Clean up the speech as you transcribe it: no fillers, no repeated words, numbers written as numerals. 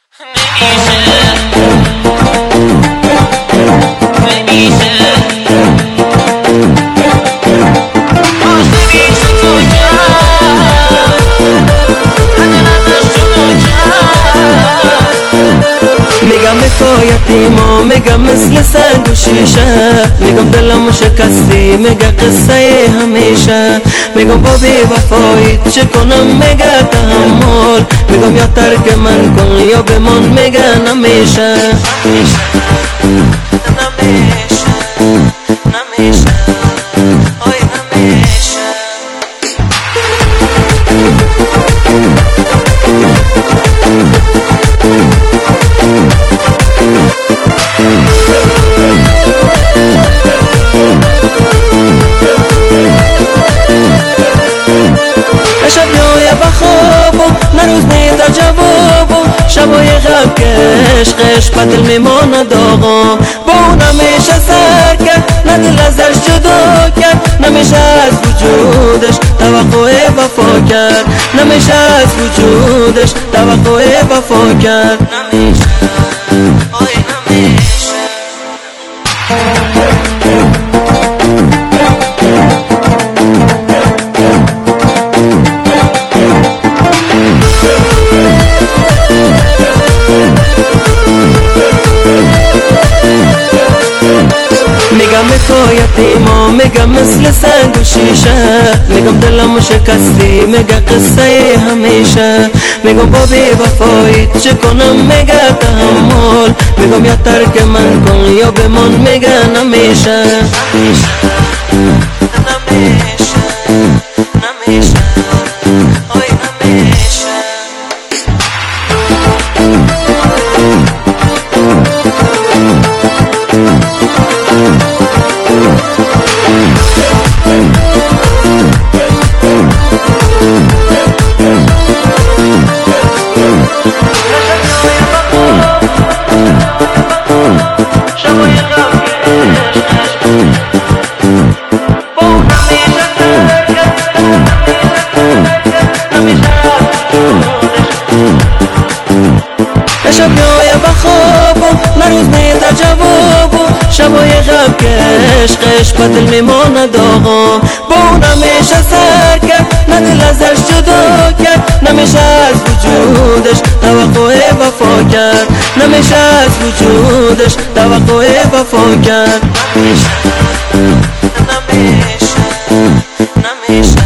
میگم حکایتیمو میگم مثل سنگ و شیشه، میگم دلم شکستی میگه قصه همیشه، میگم با بی وفایی چه کنم میگه تحمل، میگم یا ترک من کن یا بمان میگه نمیشه نمیشه نمیشه آی نمیشه. شب روی بخواب و نروز نیتا جواب و شبای غم که عشقش بدل میمانه داغا، با اون نمیشه سر کرد نه دل ازش جدا کرد، نمیشه از وجودش توقع وفا کرد، نمیشه از وجودش توقع وفا کرد، نمیشه آی نمیشه. میگم حکایتیمو میگم مثل سنگ و شیشه، میگم دلم شکستی میگه قصه همیشه، میگم با بی وفایی چه کنم میگه تحمل، میگم یا ترک من کن یا بمان میگه نمیشه نمیشه نمیشه آی نمیشه. شب روی بخواب و نروز نیتا جواب و شبای غم که عشقش بدل میمانه داغا، با اون نمیشه سر کرد نه دل ازش جدا کرد، نمیشه از وجودش توقع وفا کرد، نمیشه از وجودش توقع وفا کرد، نمیشه نمیشه نمیشه